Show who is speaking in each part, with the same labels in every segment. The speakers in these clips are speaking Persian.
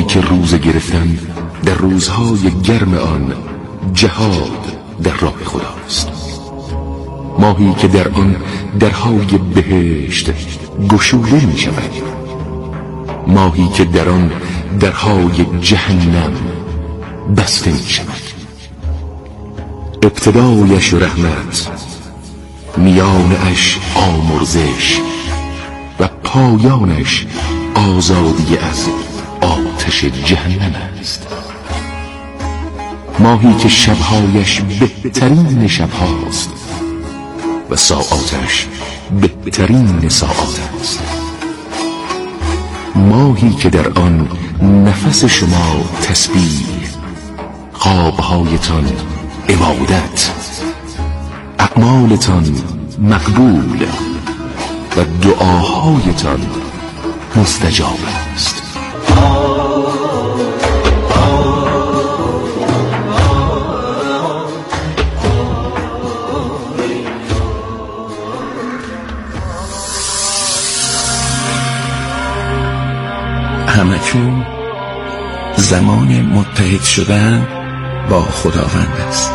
Speaker 1: که روزه گرفتن در روزهای گرم آن جهاد در راه خداست. ماهی که در آن درهای بهشت گشوده می شود، ماهی که در آن درهای جهنم بسته می شود. ابتدایش رحمت، میانش آمرزش و پایانش آزادی از آتش جهنم است. ماهی که شبهایش بهترین شبهاست و ساعاتش بهترین ساعات است. ماهی که در آن نفس شما تسبیح، خوابهایتان عبادت، اعمالتان مقبول و دعاهایتان مستجاب است.
Speaker 2: همکنون زمان متحد شدن با خداوند است.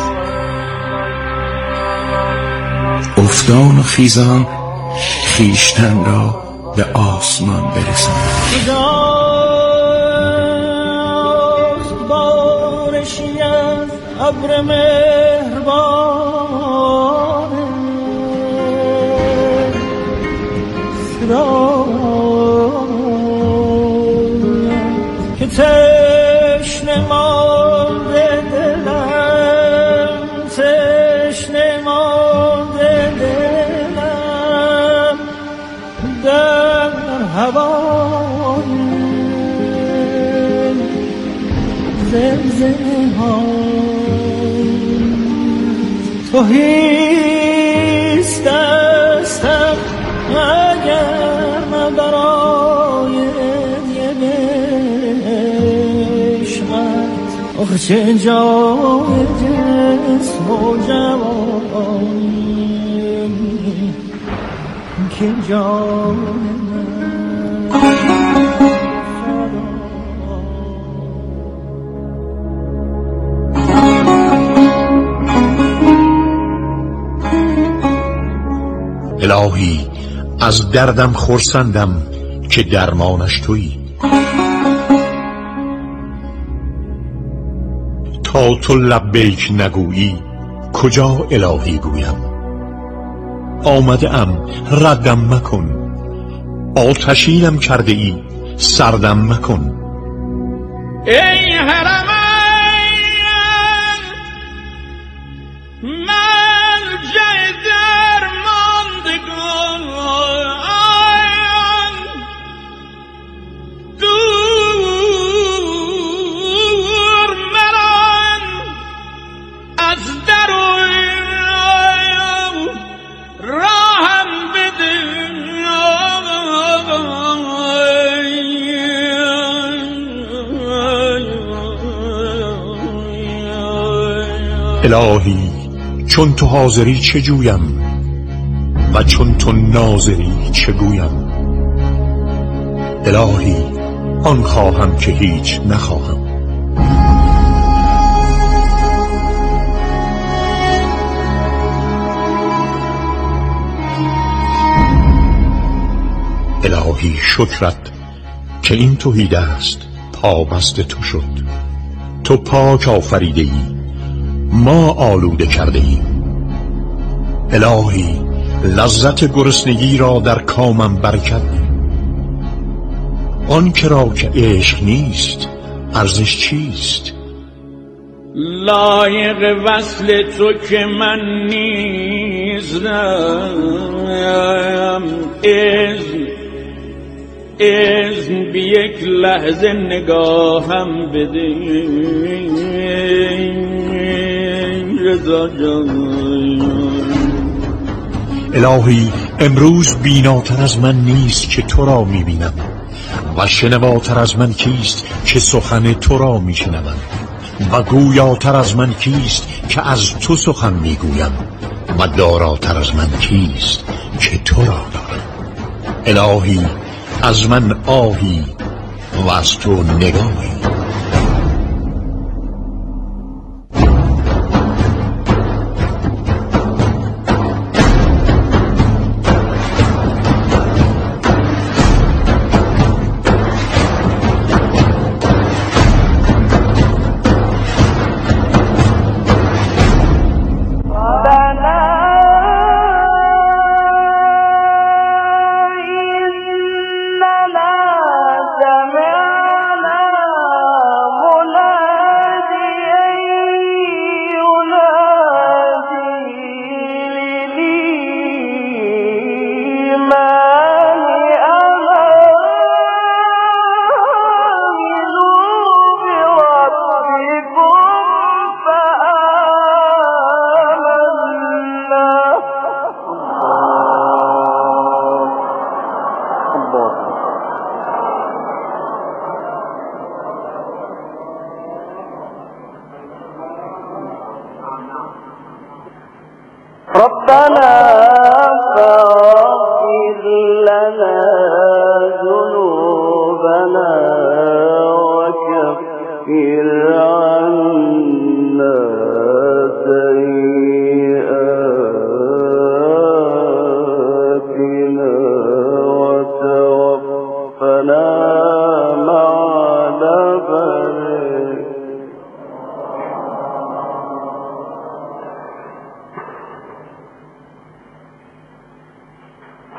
Speaker 2: افتان و خیزان خیشتن را به آسمان برسان.
Speaker 3: کجاست بارشی از ابر مهربان، که تشنه مانده دلم، تشنه مانده دلم در هوای زمزمه ها. تهیست دستم اگر نه برای آخه چه جای جسم و جوانی که جان
Speaker 4: الهی از دردم خرسندم که درمانش تویی. تا تو لبیک نگویی کجا الهی گویم. آمده ام ردم مکن، آتشینم کرده ای سردم مکن.
Speaker 3: ای حرمین ملجأ درماندگان، دور مران از در و راهم بده.
Speaker 4: الهی چون تو حاضری چه جویم و چون تو ناظری چه گویم. الهی آن خواهم که هیچ نخواهم. الهی شکرت که این توحید است پابست تو شد. تو پاک آفریده ای، ما آلوده کرده ایم. الهی لذت گرسنگی را در کامم برکت ده. آن کرا که عشق نیست ارزش چیست؟
Speaker 3: لایق وصل تو که من نیستم، اذن بی یک لحظه نگاهم بده. رضا جان
Speaker 4: الهی امروز بیناتر از من نیست که تو را میبینم و شنواتر از من کیست که سخن تو را میشنوم و گویاتر از من کیست که از تو سخن میگویم و داراتر از من کیست که تو را دارم. الهی از من آهی و از تو نگاهی.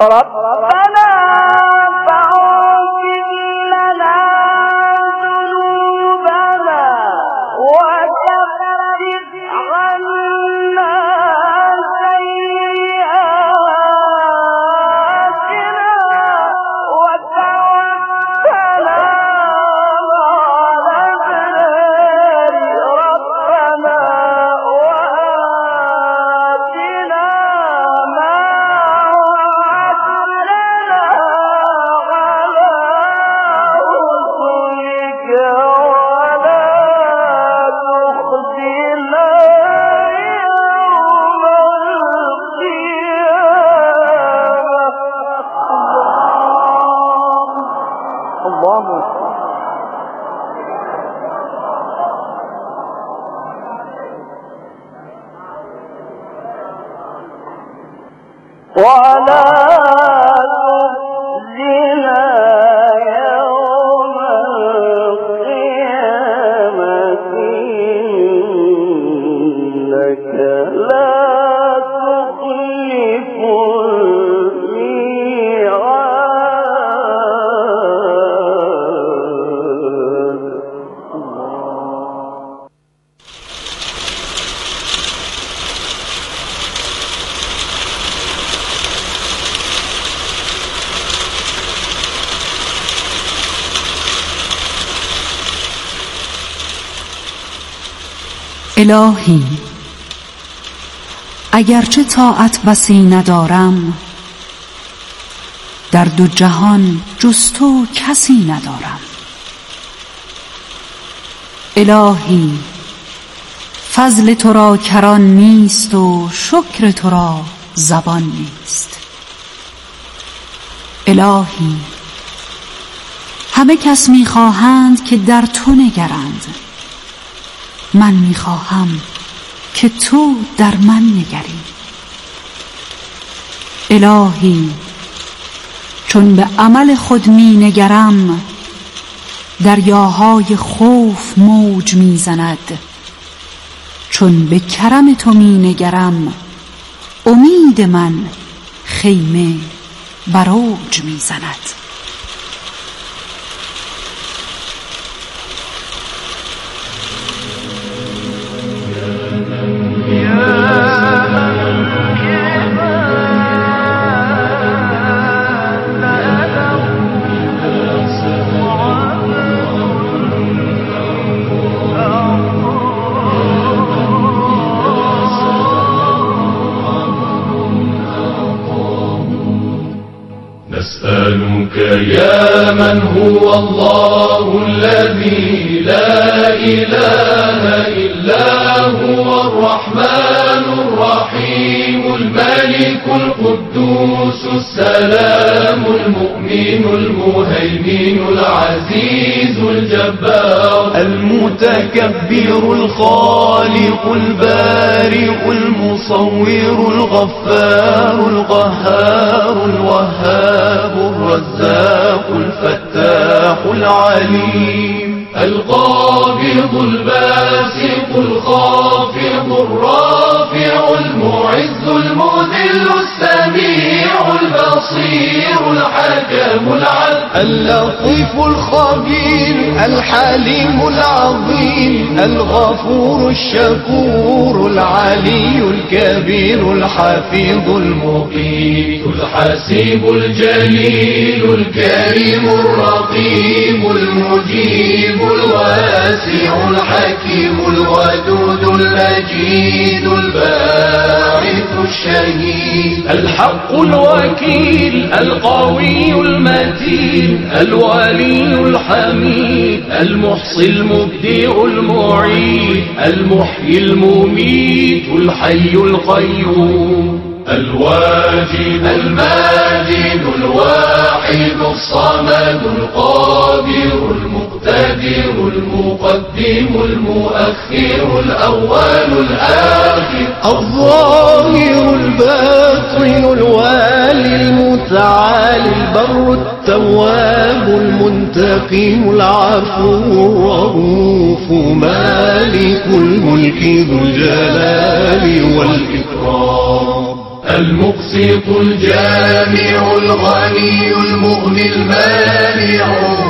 Speaker 5: ربنا فاغفر لنا ذنوبنا وكفر عنا سيئاتنا وتوفنا مع الأبرار ربنا وآتنا ما وعدتنا على رسلك ولا تخزنا يوم القيامة. الله ولا تخزنا يوم القيامة إنك لا تخلف الميعاد.
Speaker 6: الهی، اگرچه طاعت بسی ندارم، در دو جهان جز تو کسی ندارم. الهی، فضل تو را کران نیست و شکر تو را زبان نیست. الهی، همه کس می‌خواهند که در تو نگرند، من می‌خواهم که تو در من نگری. الهی، چون به عمل خود می‌نگرم، دریاهای خوف موج می‌زند. چون به کرم تو می‌نگرم، امید من خیمه بر اوج می‌زند.
Speaker 7: نسألك يا من هو الله الذي لا إله إلا هو الرحمن الرحيم الملك القدوس السلام المؤمن المهيمن العزيز الجبار المتكبر الخالق البارئ المصور الغفار القهار الوهاب الرزاق الفتاح العليم القابض الباسط الخافض الرافع المعز المذل السميع البصير الحكم العدل اللطيف الخبير الحليم العظيم الغفور الشكور العلي الكبير الحفيظ المقيم الحسيب الجليل الكريم الرقيب المجيب الواسع الحكيم الودود المجيد الباعث الشهيد الحق الوكيل القوي المتين الولي الحميد المحصي المبدع المعيد المحيي المميت الحي القيوم الواجد الماجد الواحد الصمد القادر المقتدر المقدم المؤخر الأول الآخر الظاهر الباطن الوالي المتعالي البر التواب المنتقم العفو الرؤوف مالك الملك ذو الجلال والإكرام المقسط الجامع الغني المغني المانع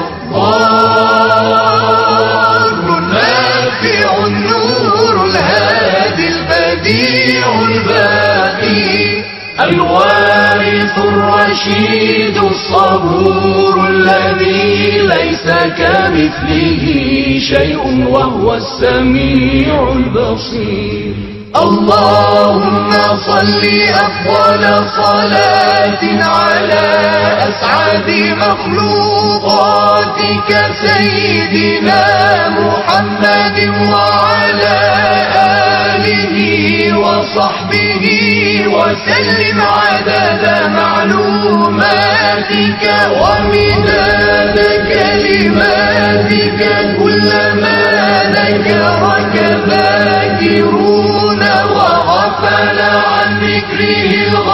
Speaker 7: ضار نافع النور الهادي البديع الباقي الوارث الرشيد الصبور الذي ليس كمثله شيء وهو السميع البصير. اللهم صل أفضل صلاة على أسعد مخلوقاتك سيدنا محمد وعلى آله وصحبه وسلم عدد معلوماتك ومداد كلماتك كلما ذكرك ذاكرون وغفل عن ذكره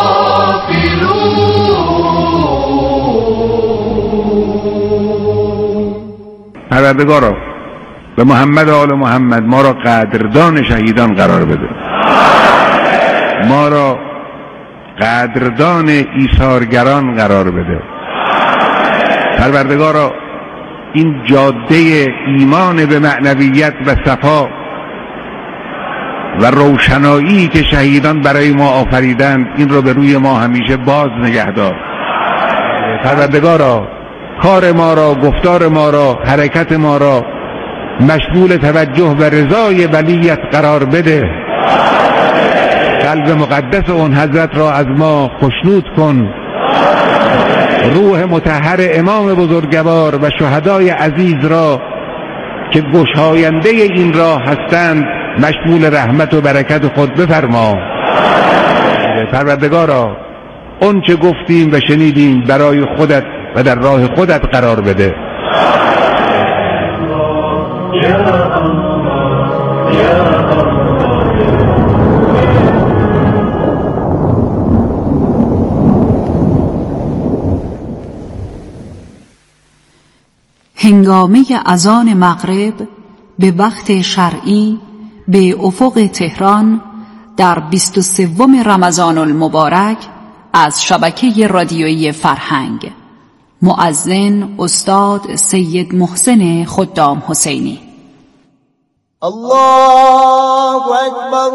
Speaker 7: الغافلون.
Speaker 8: پروردگارا به محمد و آل محمد ما را قدردان شهیدان قرار بده، ما را قدردان ایثارگران قرار بده. پروردگارا این جاده ایمان به معنویت و صفا و روشنایی که شهیدان برای ما آفریدند این رو به روی ما همیشه باز نگه دار. پروردگارا کار ما را، گفتار ما را، حرکت ما را مشمول توجه و رضای ولیت قرار بده. قلب مقدس اون حضرت را از ما خشنود کن. روح مطهر امام بزرگوار و شهدای عزیز را که گشاینده این راه هستند مشمول رحمت و برکت خود بفرما. پروردگارا اون چه گفتیم و شنیدیم برای خودت و در راه خودت قرار بده.
Speaker 6: هنگامه اذان مغرب به وقت شرعی به افق تهران در 23 رمضان المبارک از شبکه رادیویی فرهنگ. مؤذن استاد سید محسن خدام حسینی.
Speaker 5: الله اکبر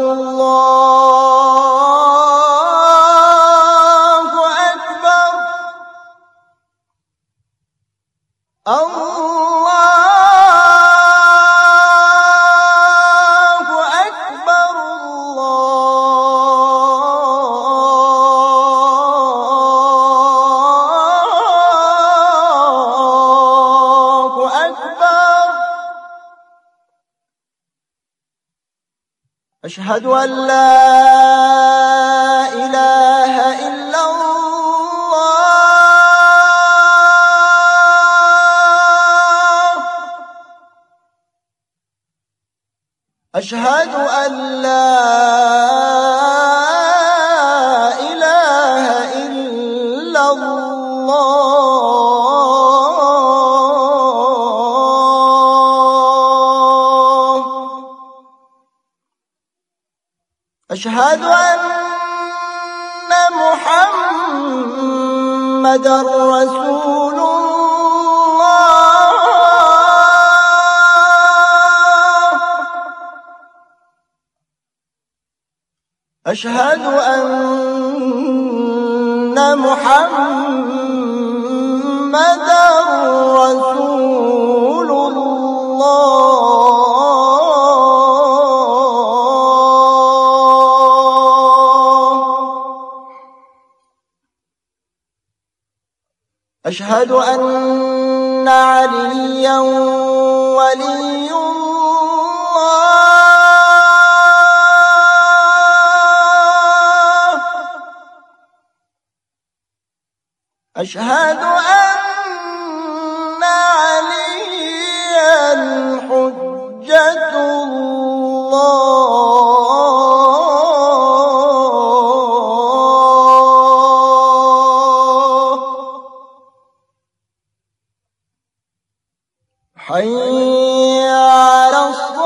Speaker 5: الله اکبر الله اکبر الله اکبر. أشهد أن لا إله إلا الله. أشهد أن لا إله إلا الله. أشهد أن محمدًا رسول الله. أشهد أن محمدًا رسول الله. أشهد أن عليا ولي الله. أشهد أن عليا حجة الله. حي على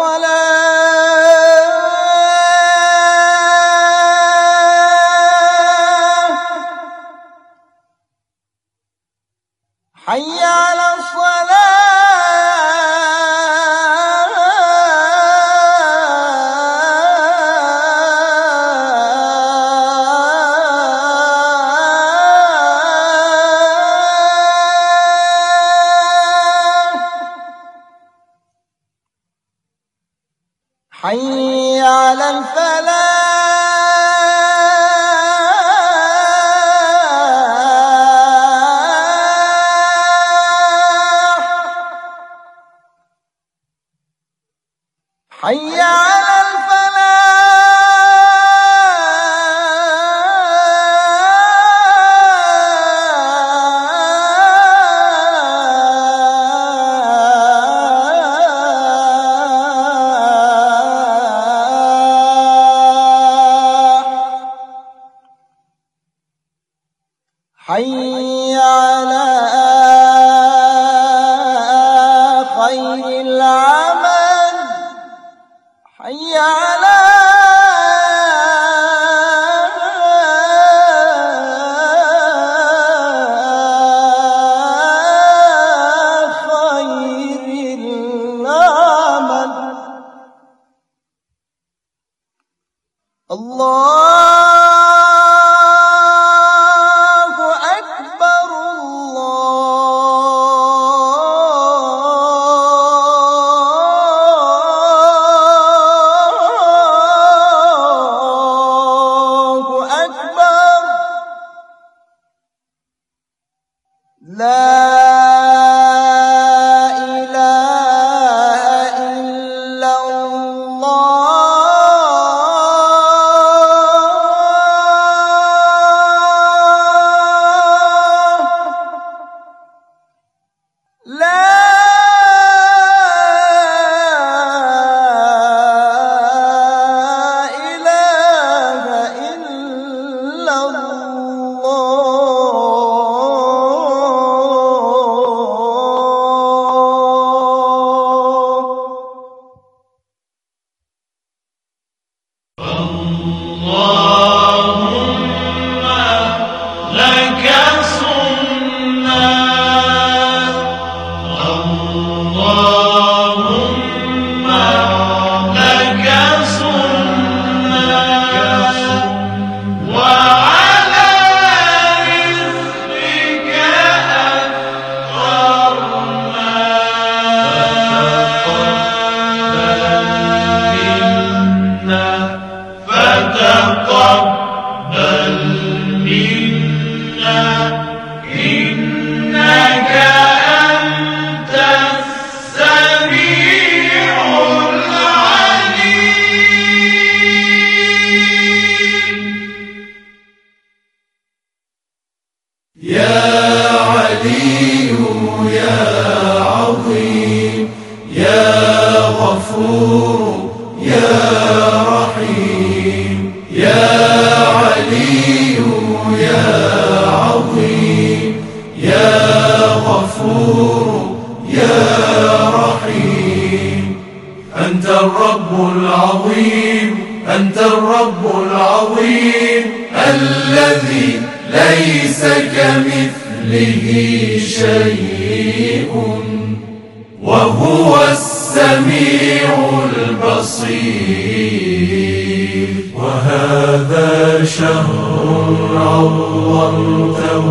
Speaker 5: الصلاة. حي على حي على الفلاح حي على حي على خير العمل حي على خير العمل. الله لا إله إلا الله لا إله إلا
Speaker 9: أنت الرب العظيم أنت الرب العظيم الذي ليس كمثله شيء وهو السميع البصير. وهذا شهر عظمته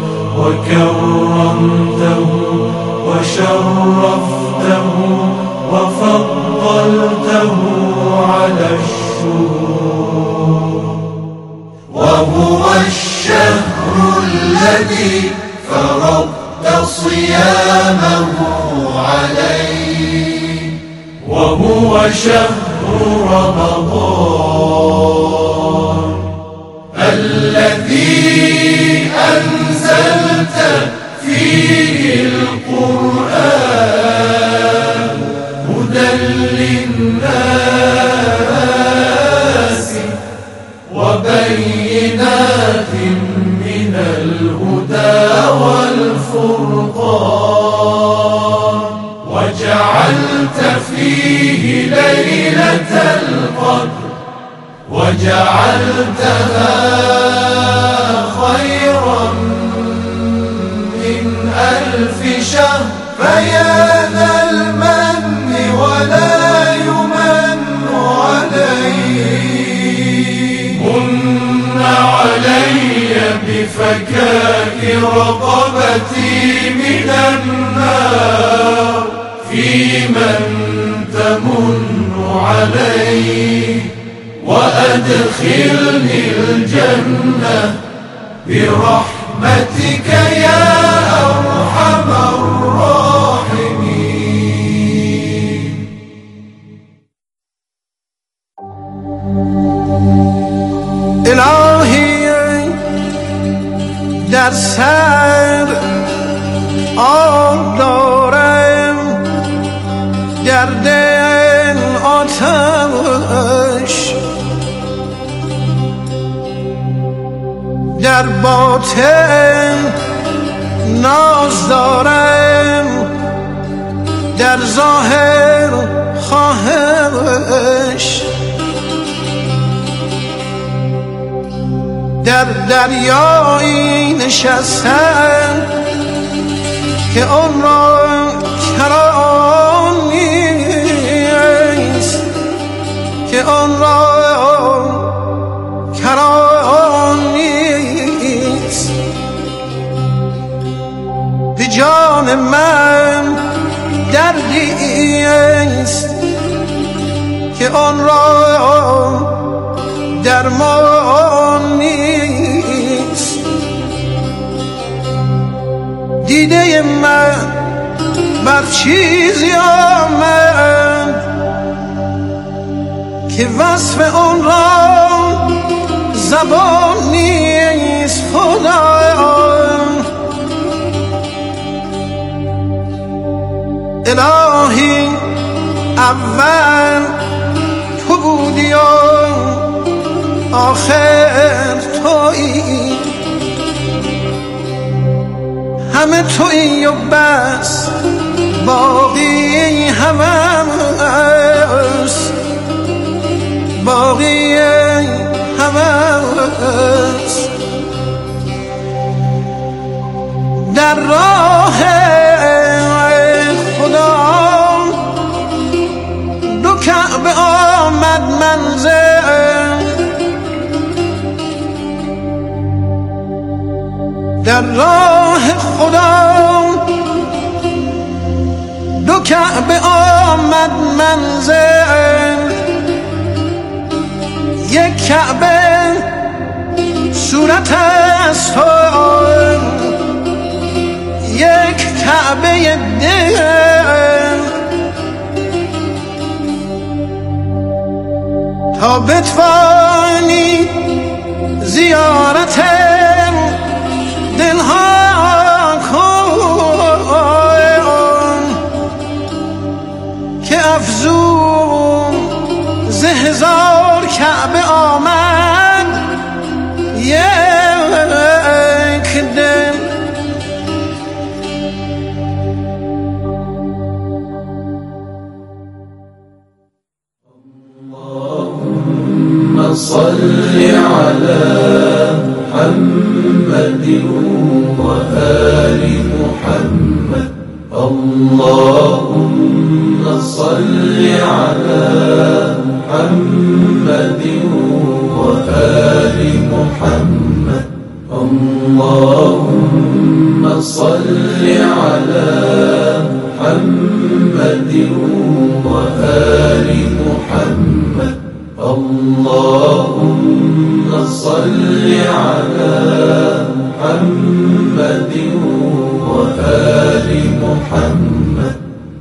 Speaker 9: وكرمته وشرفته وفضلته على الشهور، وهو الشهر الذي فرضت صيامه عليه، وهو شهر رمضان الذي أنزلت فيه القرآن هدى للناس وبينات من الهدى والفرقان، وجعلت فيه ليلة القدر وجعلتها خيرا من 1000 فيا ذا المن ولا يمن عليه من علي بفكاك رقبتي من النار في من تمن عليه وأدخلني الجنة برحمتك يا أرحم الراحمين.
Speaker 5: الهی در سر آب دارم، در دل آتش، در باطن ناز دارم، در ظاهر خواهش، در دریایی نشستم که آن را کران نیست، که آن را کران نیست. به جان من دردی است که آن را درمان نیست. دیده من بر چیزی آمد که وصف آن را زبان نیست. خدا الهی اول تو بودی و آخر تویی، همه تویی و بس باقی همه است، باقی همه است. در راه خدا دو کعبه آمد منزل، در راه خدا دو کعبه آمد منزل. یک کعبه صورت است تو، یک کعبه دل. تا بتوانی زیارت دلها کن که افزون ز هزار کعبه آمد یک دل.
Speaker 9: اللهم صل على محمد وآل محمد. اللهم صل على محمد وآل محمد. اللهم صل على محمد وآل محمد. اللهم صل على محمد وآل محمد.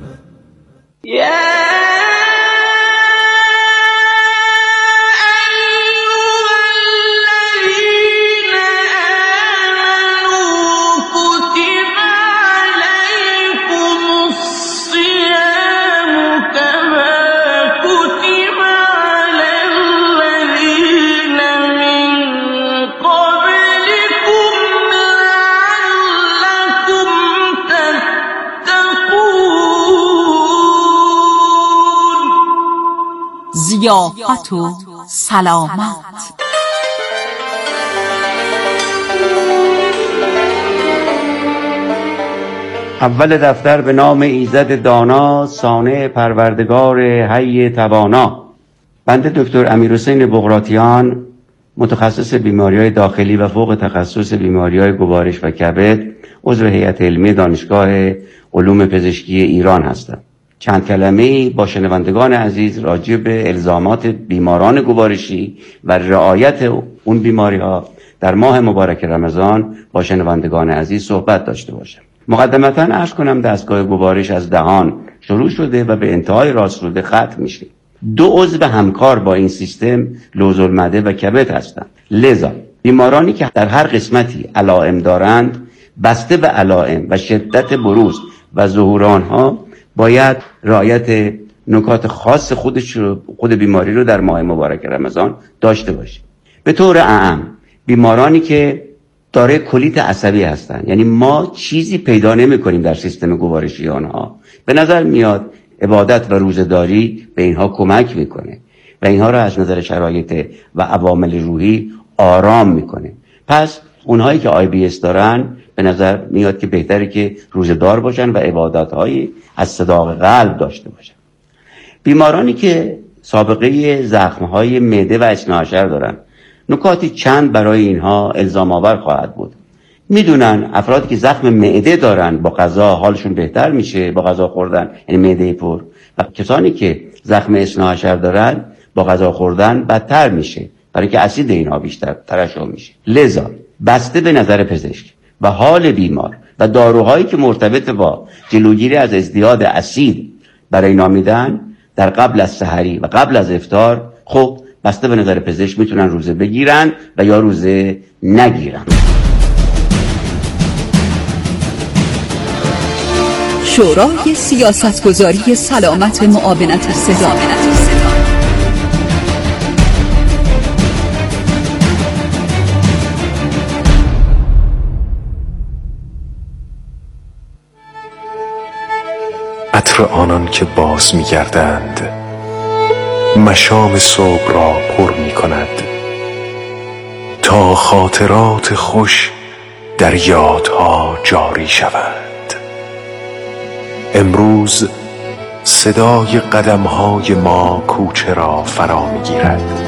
Speaker 6: ضیافت و سلامت.
Speaker 10: اول دفتر به نام ایزد دانا، صانع پروردگار حی توانا. بنده دکتر امیرحسین بقراطیان، متخصص بیماری‌های داخلی و فوق تخصص بیماری‌های گوارش و کبد، عضو هیئت علمی دانشگاه علوم پزشکی ایران هستم. چند کلمه‌ای با شنوندگان عزیز راجع به الزامات بیماران گوارشی و رعایت اون بیماری‌ها در ماه مبارک رمضان با شنوندگان عزیز صحبت داشته باشم. مقدمتاً عرض کنم دستگاه گوارش از دهان شروع شده و به انتهای راست‌روده ختم میشه. 2 عضو همکار با این سیستم لوزالمعده و کبد هستند. لذا بیمارانی که در هر قسمتی علائم دارند، بسته به علائم و شدت بروز و ظهور آنها باید رعایت نکات خاص خود بیماری رو در ماه مبارک رمضان داشته باشیم. به طور عام بیمارانی که دارای کلیت عصبی هستن، یعنی ما چیزی پیدا نمی کنیم در سیستم گوارشی آنها، به نظر میاد عبادت و روزه‌داری به اینها کمک میکنه و اینها را از نظر شرایط و عوامل روحی آرام میکنه. پس اونهایی که IBS دارن به نظر میاد که بهتره که روزه‌دار باشن و عبادت‌هایی از صداق قلب داشته باشن. بیمارانی که سابقه زخم‌های معده و اثنی‌عشر دارن، نکاتی چند برای اینها الزام آور خواهد بود. میدونن افرادی که زخم معده دارن با غذا حالشون بهتر میشه، با غذا خوردن، یعنی معده پر، و کسانی که زخم اثنی‌عشر دارن با غذا خوردن بدتر میشه، برای که اسید اینها بیشتر ترشح میشه. لذا بسته به نظر پزشک و حال بیمار و داروهایی که مرتبط با جلوگیری از ازدیاد اسید برای نامیدن در قبل از سحری و قبل از افطار، خب بسته به نظر پزشک میتونن روزه بگیرن و یا روزه نگیرن.
Speaker 6: شورای سیاستگذاری سلامت معاونت صدا.
Speaker 11: عطر آنان که باز می‌گردند مشام صبح را پر می‌کند تا خاطرات خوش در یادها جاری شود. امروز صدای قدم‌های ما کوچه را فرا می‌گیرد.